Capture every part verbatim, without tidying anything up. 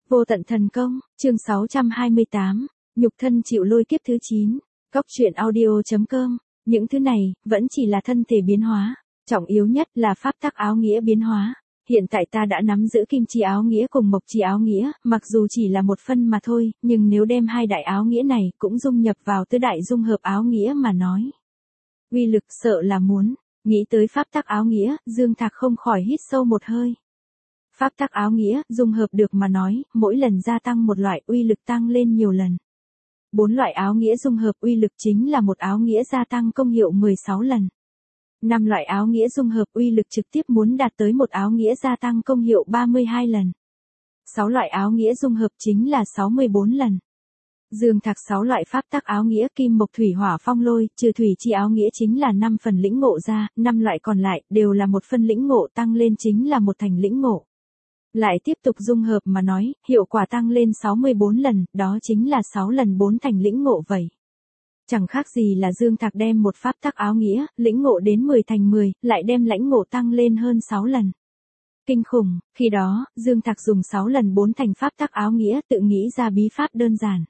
Vô tận thần công, chương sáu trăm hai mươi tám, nhục thân chịu lôi kiếp thứ chín, Cóc truyện audio.com, những thứ này, vẫn chỉ là thân thể biến hóa, trọng yếu nhất là pháp tắc áo nghĩa biến hóa. Hiện tại ta đã nắm giữ kim chi áo nghĩa cùng mộc chi áo nghĩa, mặc dù chỉ là một phân mà thôi, nhưng nếu đem hai đại áo nghĩa này cũng dung nhập vào tứ đại dung hợp áo nghĩa mà nói. Uy lực sợ là muốn, nghĩ tới pháp tắc áo nghĩa, Dương Thạc không khỏi hít sâu một hơi. Pháp tắc áo nghĩa, dung hợp được mà nói, mỗi lần gia tăng một loại uy lực tăng lên nhiều lần. Bốn loại áo nghĩa dung hợp uy lực chính là một áo nghĩa gia tăng công hiệu mười sáu lần. Năm loại áo nghĩa dung hợp uy lực trực tiếp muốn đạt tới một áo nghĩa gia tăng công hiệu ba mươi hai lần. Sáu loại áo nghĩa dung hợp chính là sáu mươi bốn lần. Dương Thạc sáu loại pháp tắc áo nghĩa kim mộc thủy hỏa phong lôi, trừ thủy chi áo nghĩa chính là năm phần lĩnh ngộ ra, năm loại còn lại đều là một phần lĩnh ngộ tăng lên chính là một thành lĩnh ngộ. Lại tiếp tục dung hợp mà nói, hiệu quả tăng lên sáu mươi bốn lần, đó chính là sáu lần bốn thành lĩnh ngộ vậy. Chẳng khác gì là Dương Thạc đem một pháp tắc áo nghĩa, lĩnh ngộ đến mười thành mười, lại đem lãnh ngộ tăng lên hơn sáu lần. Kinh khủng, khi đó, Dương Thạc dùng sáu lần bốn thành pháp tắc áo nghĩa tự nghĩ ra bí pháp đơn giản.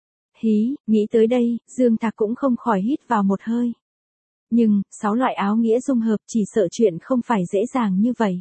Hí, nghĩ tới đây, Dương Thạc cũng không khỏi hít vào một hơi. Nhưng, sáu loại áo nghĩa dung hợp chỉ sợ chuyện không phải dễ dàng như vậy.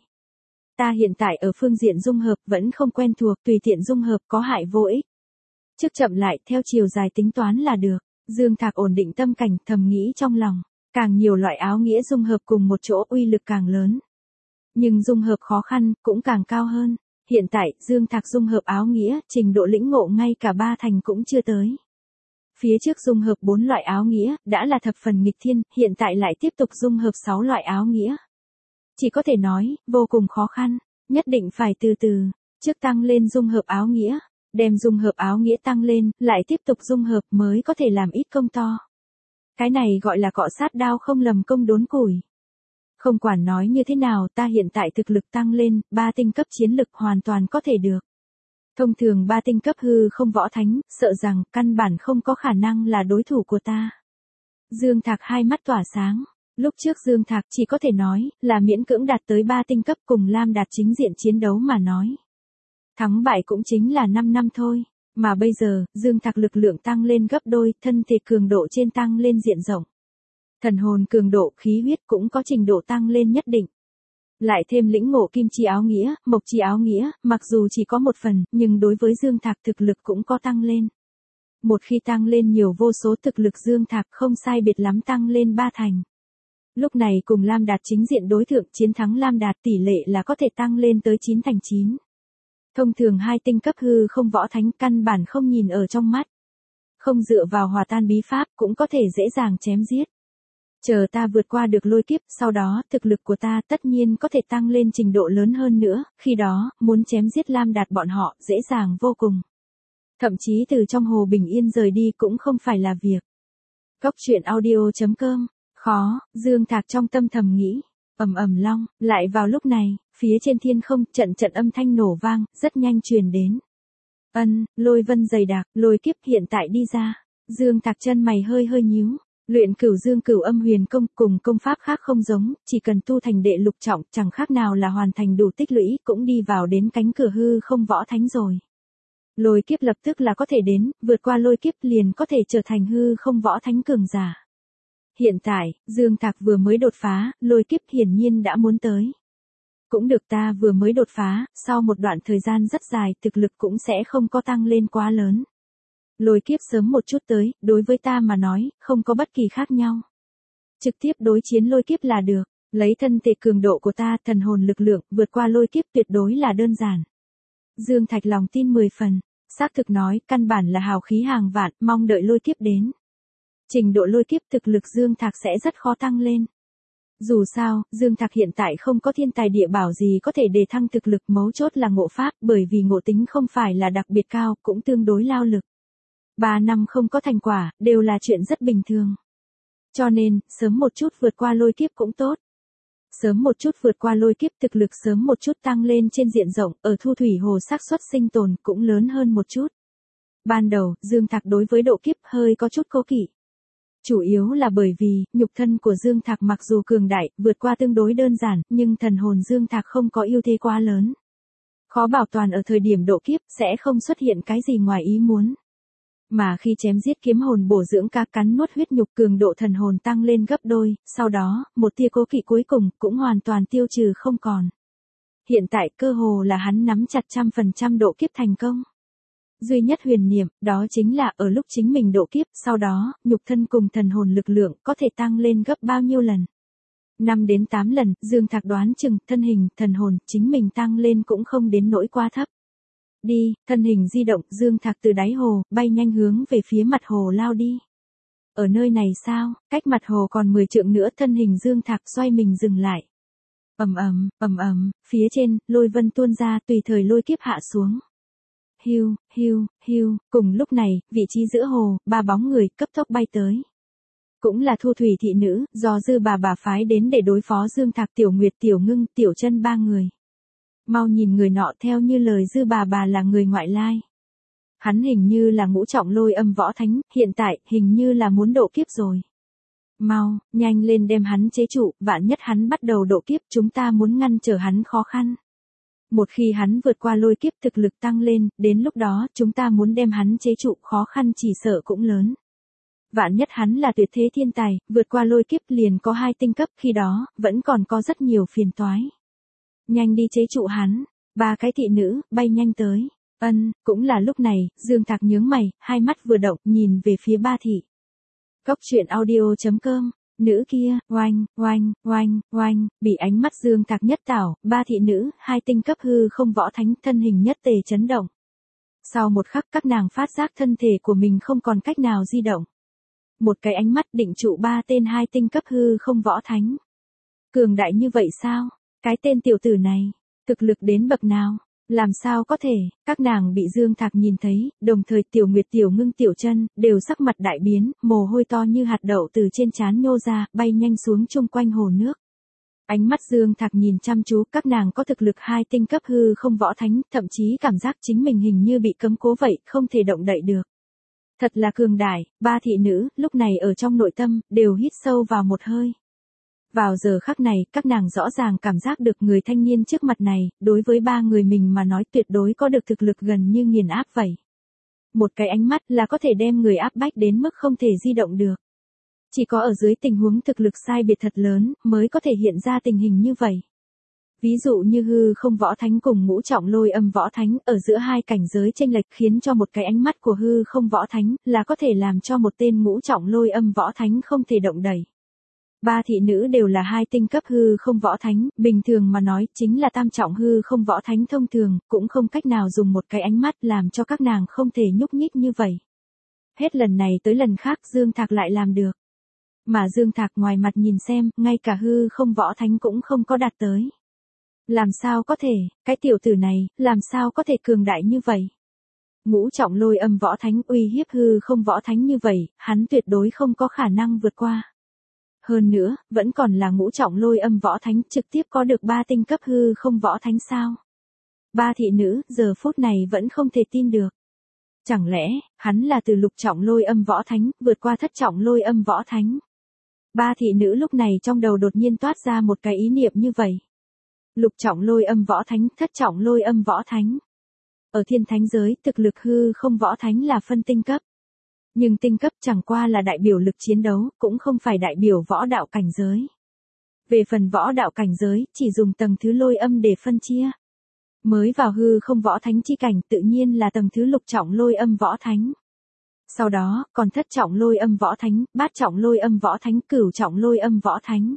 Ta hiện tại ở phương diện dung hợp vẫn không quen thuộc, tùy tiện dung hợp có hại vô ích. Trước chậm lại, theo chiều dài tính toán là được. Dương Thạc ổn định tâm cảnh, thầm nghĩ trong lòng. Càng nhiều loại áo nghĩa dung hợp cùng một chỗ uy lực càng lớn. Nhưng dung hợp khó khăn, cũng càng cao hơn. Hiện tại, Dương Thạc dung hợp áo nghĩa, trình độ lĩnh ngộ ngay cả ba thành cũng chưa tới. Phía trước dung hợp bốn loại áo nghĩa, đã là thập phần nghịch thiên, hiện tại lại tiếp tục dung hợp sáu loại áo nghĩa. Chỉ có thể nói, vô cùng khó khăn, nhất định phải từ từ, trước tăng lên dung hợp áo nghĩa, đem dung hợp áo nghĩa tăng lên, lại tiếp tục dung hợp mới có thể làm ít công to. Cái này gọi là cọ sát đao không lầm công đốn củi. Không quản nói như thế nào, ta hiện tại thực lực tăng lên, ba tinh cấp chiến lực hoàn toàn có thể được. Thông thường ba tinh cấp hư không võ thánh, sợ rằng căn bản không có khả năng là đối thủ của ta. Dương Thạc hai mắt tỏa sáng. Lúc trước Dương Thạc chỉ có thể nói là miễn cưỡng đạt tới ba tinh cấp cùng Lam Đạt chính diện chiến đấu mà nói. Thắng bại cũng chính là năm năm thôi, mà bây giờ, Dương Thạc lực lượng tăng lên gấp đôi, thân thể cường độ trên tăng lên diện rộng. Thần hồn cường độ, khí huyết cũng có trình độ tăng lên nhất định. Lại thêm lĩnh ngộ kim chi áo nghĩa, mộc chi áo nghĩa, mặc dù chỉ có một phần, nhưng đối với Dương Thạc thực lực cũng có tăng lên. Một khi tăng lên nhiều vô số thực lực Dương Thạc không sai biệt lắm tăng lên ba thành. Lúc này cùng Lam Đạt chính diện đối thượng chiến thắng Lam Đạt tỷ lệ là có thể tăng lên tới chín thành chín. Thông thường hai tinh cấp hư không võ thánh căn bản không nhìn ở trong mắt. Không dựa vào hòa tan bí pháp cũng có thể dễ dàng chém giết. Chờ ta vượt qua được lôi kiếp, sau đó thực lực của ta tất nhiên có thể tăng lên trình độ lớn hơn nữa, khi đó, muốn chém giết Lam Đạt bọn họ dễ dàng vô cùng. Thậm chí từ trong hồ bình yên rời đi cũng không phải là việc. Cóc truyện audio.com, khó, Dương Thạc trong tâm thầm nghĩ, ầm ầm long, lại vào lúc này, phía trên thiên không trận trận âm thanh nổ vang, rất nhanh truyền đến. Ân, lôi vân dày đặc, lôi kiếp hiện tại đi ra, Dương Thạc chân mày hơi hơi nhíu. Luyện cửu dương cửu âm huyền công cùng công pháp khác không giống, chỉ cần tu thành đệ lục trọng chẳng khác nào là hoàn thành đủ tích lũy cũng đi vào đến cánh cửa hư không võ thánh rồi. Lôi kiếp lập tức là có thể đến, vượt qua lôi kiếp liền có thể trở thành hư không võ thánh cường giả. Hiện tại, Dương Thạc vừa mới đột phá, lôi kiếp hiển nhiên đã muốn tới. Cũng được ta vừa mới đột phá, sau một đoạn thời gian rất dài thực lực cũng sẽ không có tăng lên quá lớn. Lôi kiếp sớm một chút tới, đối với ta mà nói, không có bất kỳ khác nhau. Trực tiếp đối chiến lôi kiếp là được, lấy thân thể cường độ của ta, thần hồn lực lượng, vượt qua lôi kiếp tuyệt đối là đơn giản. Dương Thạch lòng tin mười phần, xác thực nói, căn bản là hào khí hàng vạn, mong đợi lôi kiếp đến. Trình độ lôi kiếp thực lực Dương Thạc sẽ rất khó tăng lên. Dù sao, Dương Thạc hiện tại không có thiên tài địa bảo gì có thể đề thăng thực lực, mấu chốt là ngộ pháp, bởi vì ngộ tính không phải là đặc biệt cao, cũng tương đối lao lực. Ba năm không có thành quả, đều là chuyện rất bình thường. Cho nên, sớm một chút vượt qua lôi kiếp cũng tốt. Sớm một chút vượt qua lôi kiếp thực lực sớm một chút tăng lên trên diện rộng, ở thu thủy hồ xác suất sinh tồn cũng lớn hơn một chút. Ban đầu, Dương Thạc đối với độ kiếp hơi có chút cố kỵ. Chủ yếu là bởi vì, nhục thân của Dương Thạc mặc dù cường đại, vượt qua tương đối đơn giản, nhưng thần hồn Dương Thạc không có ưu thế quá lớn. Khó bảo toàn ở thời điểm độ kiếp sẽ không xuất hiện cái gì ngoài ý muốn. Mà khi chém giết kiếm hồn bổ dưỡng cá cắn nuốt huyết nhục cường độ thần hồn tăng lên gấp đôi, sau đó, một tia cố kỵ cuối cùng cũng hoàn toàn tiêu trừ không còn. Hiện tại cơ hồ là hắn nắm chặt trăm phần trăm độ kiếp thành công. Duy nhất huyền niệm, đó chính là ở lúc chính mình độ kiếp, sau đó, nhục thân cùng thần hồn lực lượng có thể tăng lên gấp bao nhiêu lần. năm đến tám lần, Dương Thạc đoán chừng, thân hình, thần hồn, chính mình tăng lên cũng không đến nỗi quá thấp. Đi, thân hình di động, Dương Thạc từ đáy hồ, bay nhanh hướng về phía mặt hồ lao đi. Ở nơi này sao, cách mặt hồ còn mười trượng nữa, thân hình Dương Thạc xoay mình dừng lại. Ầm ầm, ầm ầm, phía trên, lôi vân tuôn ra tùy thời lôi kiếp hạ xuống. Hiu, hiu, hiu, cùng lúc này, vị trí giữa hồ, ba bóng người cấp tốc bay tới. Cũng là Thu Thủy thị nữ, do Dư bà bà phái đến để đối phó Dương Thạc, Tiểu Nguyệt, Tiểu Ngưng, Tiểu Chân ba người. Mau nhìn người nọ, theo như lời Dư bà bà là người ngoại lai. Hắn hình như là ngũ trọng lôi âm võ thánh, hiện tại hình như là muốn độ kiếp rồi. Mau, nhanh lên đem hắn chế trụ, vạn nhất hắn bắt đầu độ kiếp, chúng ta muốn ngăn trở hắn khó khăn. Một khi hắn vượt qua lôi kiếp thực lực tăng lên, đến lúc đó chúng ta muốn đem hắn chế trụ, khó khăn chỉ sợ cũng lớn. Vạn nhất hắn là tuyệt thế thiên tài, vượt qua lôi kiếp liền có hai tinh cấp, khi đó, vẫn còn có rất nhiều phiền toái. Nhanh đi chế trụ hắn, ba cái thị nữ, bay nhanh tới. Ân, cũng là lúc này, Dương Thạc nhướng mày, hai mắt vừa động, nhìn về phía ba thị. Cốc truyện audio chấm com, nữ kia, oanh, oanh, oanh, oanh, bị ánh mắt Dương Thạc nhất tảo, ba thị nữ, hai tinh cấp hư không võ thánh, thân hình nhất tề chấn động. Sau một khắc các nàng phát giác thân thể của mình không còn cách nào di động. Một cái ánh mắt định trụ ba tên hai tinh cấp hư không võ thánh. Cường đại như vậy sao? Cái tên tiểu tử này, thực lực đến bậc nào? Làm sao có thể? Các nàng bị Dương Thạc nhìn thấy, đồng thời Tiểu Nguyệt, Tiểu Ngưng, Tiểu Chân đều sắc mặt đại biến, mồ hôi to như hạt đậu từ trên trán nhô ra, bay nhanh xuống chung quanh hồ nước. Ánh mắt Dương Thạc nhìn chăm chú, các nàng có thực lực hai tinh cấp hư không võ thánh, thậm chí cảm giác chính mình hình như bị cấm cố vậy, không thể động đậy được. Thật là cường đại, ba thị nữ, lúc này ở trong nội tâm, đều hít sâu vào một hơi. Vào giờ khắc này, các nàng rõ ràng cảm giác được người thanh niên trước mặt này, đối với ba người mình mà nói tuyệt đối có được thực lực gần như nghiền áp vậy. Một cái ánh mắt là có thể đem người áp bách đến mức không thể di động được. Chỉ có ở dưới tình huống thực lực sai biệt thật lớn, mới có thể hiện ra tình hình như vậy. Ví dụ như hư không võ thánh cùng ngũ trọng lôi âm võ thánh, ở giữa hai cảnh giới chênh lệch khiến cho một cái ánh mắt của hư không võ thánh, là có thể làm cho một tên ngũ trọng lôi âm võ thánh không thể động đậy. Ba thị nữ đều là hai tinh cấp hư không võ thánh, bình thường mà nói chính là tam trọng hư không võ thánh thông thường, cũng không cách nào dùng một cái ánh mắt làm cho các nàng không thể nhúc nhích như vậy. Hết lần này tới lần khác Dương Thạc lại làm được. Mà Dương Thạc ngoài mặt nhìn xem, ngay cả hư không võ thánh cũng không có đạt tới. Làm sao có thể, cái tiểu tử này, làm sao có thể cường đại như vậy? Ngũ trọng lôi âm võ thánh uy hiếp hư không võ thánh như vậy, hắn tuyệt đối không có khả năng vượt qua. Hơn nữa, vẫn còn là ngũ trọng lôi âm võ thánh trực tiếp có được ba tinh cấp hư không võ thánh sao? Ba thị nữ, giờ phút này vẫn không thể tin được. Chẳng lẽ, hắn là từ lục trọng lôi âm võ thánh, vượt qua thất trọng lôi âm võ thánh? Ba thị nữ lúc này trong đầu đột nhiên toát ra một cái ý niệm như vậy. Lục trọng lôi âm võ thánh, thất trọng lôi âm võ thánh. Ở thiên thánh giới, thực lực hư không võ thánh là phân tinh cấp. Nhưng tinh cấp chẳng qua là đại biểu lực chiến đấu, cũng không phải đại biểu võ đạo cảnh giới. Về phần võ đạo cảnh giới, chỉ dùng tầng thứ lôi âm để phân chia. Mới vào hư không võ thánh chi cảnh tự nhiên là tầng thứ lục trọng lôi âm võ thánh. Sau đó, còn thất trọng lôi âm võ thánh, bát trọng lôi âm võ thánh, cửu trọng lôi âm võ thánh.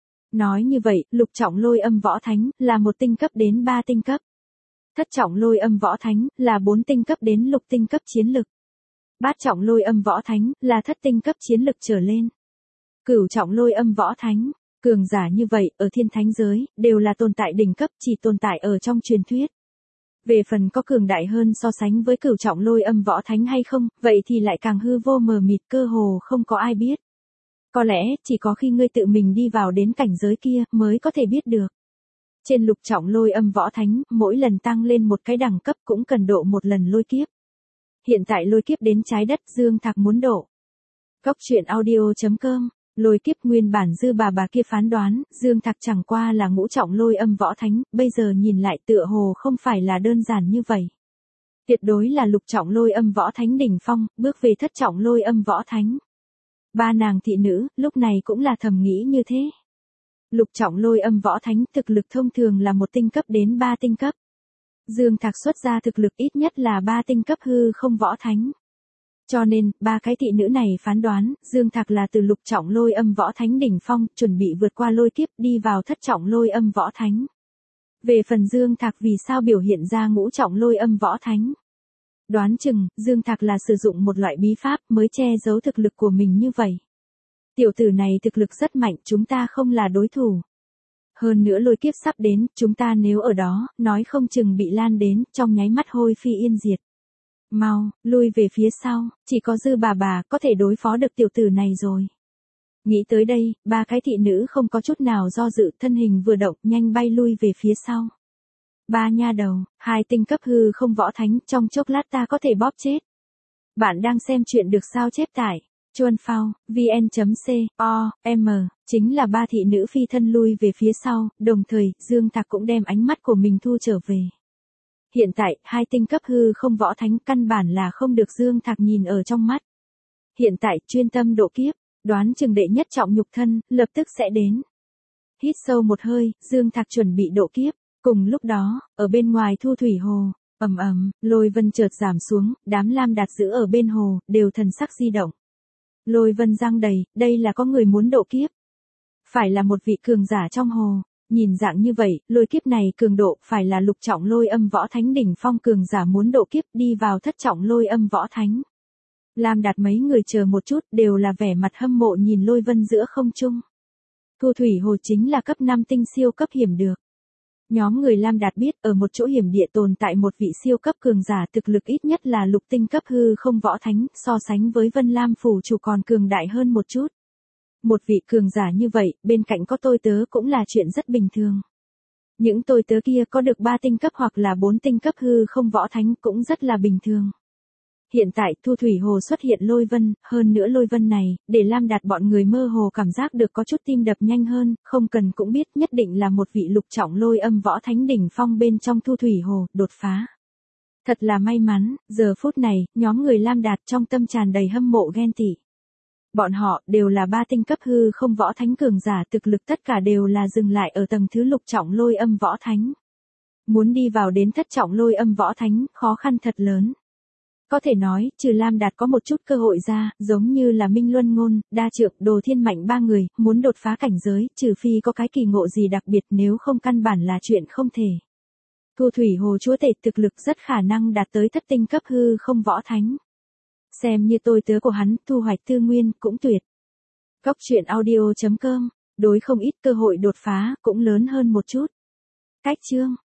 Nói như vậy, lục trọng lôi âm võ thánh, là một tinh cấp đến ba tinh cấp. Thất trọng lôi âm võ thánh, là bốn tinh cấp đến lục tinh cấp chiến lực. Bát trọng lôi âm võ thánh, là thất tinh cấp chiến lực trở lên. Cửu trọng lôi âm võ thánh, cường giả như vậy, ở thiên thánh giới, đều là tồn tại đỉnh cấp, chỉ tồn tại ở trong truyền thuyết. Về phần có cường đại hơn so sánh với cửu trọng lôi âm võ thánh hay không, vậy thì lại càng hư vô mờ mịt, cơ hồ không có ai biết. Có lẽ, chỉ có khi ngươi tự mình đi vào đến cảnh giới kia, mới có thể biết được. Trên lục trọng lôi âm võ thánh, mỗi lần tăng lên một cái đẳng cấp cũng cần độ một lần lôi kiếp. Hiện tại lôi kiếp đến trái đất, Dương Thạc muốn độ. Cốc truyện audio chấm com Lôi kiếp nguyên bản dư bà bà kia phán đoán, Dương Thạc chẳng qua là ngũ trọng lôi âm võ thánh, bây giờ nhìn lại tựa hồ không phải là đơn giản như vậy. Tuyệt đối là lục trọng lôi âm võ thánh đỉnh phong, bước về thất trọng lôi âm võ thánh. Ba nàng thị nữ, lúc này cũng là thầm nghĩ như thế. Lục trọng lôi âm võ thánh thực lực thông thường là một tinh cấp đến ba tinh cấp. Dương Thạc xuất ra thực lực ít nhất là ba tinh cấp hư không võ thánh. Cho nên, ba cái thị nữ này phán đoán, Dương Thạc là từ lục trọng lôi âm võ thánh đỉnh phong, chuẩn bị vượt qua lôi kiếp đi vào thất trọng lôi âm võ thánh. Về phần Dương Thạc vì sao biểu hiện ra ngũ trọng lôi âm võ thánh. Đoán chừng, Dương Thạc là sử dụng một loại bí pháp mới che giấu thực lực của mình như vậy. Tiểu tử này thực lực rất mạnh, chúng ta không là đối thủ. Hơn nữa lôi kiếp sắp đến, chúng ta nếu ở đó, nói không chừng bị lan đến, trong nháy mắt hôi phi yên diệt. Mau, lui về phía sau, chỉ có dư bà bà có thể đối phó được tiểu tử này rồi. Nghĩ tới đây, ba cái thị nữ không có chút nào do dự, thân hình vừa động, nhanh bay lui về phía sau. Ba nha đầu, hai tinh cấp hư không võ thánh, trong chốc lát ta có thể bóp chết. Bạn đang xem chuyện được sao chép tải. Chuan phao, vn.co.m, chính là ba thị nữ phi thân lui về phía sau, đồng thời, Dương Thạc cũng đem ánh mắt của mình thu trở về. Hiện tại, hai tinh cấp hư không võ thánh căn bản là không được Dương Thạc nhìn ở trong mắt. Hiện tại, chuyên tâm độ kiếp, đoán chừng đệ nhất trọng nhục thân, lập tức sẽ đến. Hít sâu một hơi, Dương Thạc chuẩn bị độ kiếp. Cùng lúc đó, ở bên ngoài Thu Thủy Hồ, ầm ầm, lôi vân chợt giảm xuống, đám lam đạt giữ ở bên hồ, đều thần sắc di động. Lôi vân giăng đầy, đây là có người muốn độ kiếp. Phải là một vị cường giả trong hồ, nhìn dạng như vậy, lôi kiếp này cường độ phải là lục trọng lôi âm võ thánh đỉnh phong cường giả muốn độ kiếp đi vào thất trọng lôi âm võ thánh. Lam đạt mấy người chờ một chút đều là vẻ mặt hâm mộ nhìn lôi vân giữa không trung. Thu Thủy Hồ chính là cấp năm tinh siêu cấp hiểm được. Nhóm người Lam Đạt biết ở một chỗ hiểm địa tồn tại một vị siêu cấp cường giả thực lực ít nhất là lục tinh cấp hư không võ thánh, so sánh với Vân Lam phủ chủ còn cường đại hơn một chút. Một vị cường giả như vậy, bên cạnh có tôi tớ cũng là chuyện rất bình thường. Những tôi tớ kia có được ba tinh cấp hoặc là bốn tinh cấp hư không võ thánh cũng rất là bình thường. Hiện tại Thu Thủy Hồ xuất hiện lôi vân, hơn nữa lôi vân này, để Lam Đạt bọn người mơ hồ cảm giác được có chút tim đập nhanh hơn, không cần cũng biết nhất định là một vị lục trọng lôi âm võ thánh đỉnh phong bên trong Thu Thủy Hồ, đột phá. Thật là may mắn, giờ phút này, nhóm người Lam Đạt trong tâm tràn đầy hâm mộ ghen tị. Bọn họ đều là ba tinh cấp hư không võ thánh cường giả, thực lực tất cả đều là dừng lại ở tầng thứ lục trọng lôi âm võ thánh. Muốn đi vào đến thất trọng lôi âm võ thánh, khó khăn thật lớn. Có thể nói, trừ Lam Đạt có một chút cơ hội ra, giống như là Minh Luân Ngôn, Đa Trượng, Đồ Thiên Mạnh ba người, muốn đột phá cảnh giới, trừ phi có cái kỳ ngộ gì đặc biệt, nếu không căn bản là chuyện không thể. Thu Thủy Hồ chúa tể thực lực rất khả năng đạt tới thất tinh cấp hư không võ thánh. Xem như tôi tớ của hắn, thu hoạch tư nguyên, cũng tuyệt. Góc truyện audio chấm com, đối không ít cơ hội đột phá, cũng lớn hơn một chút. Cách chương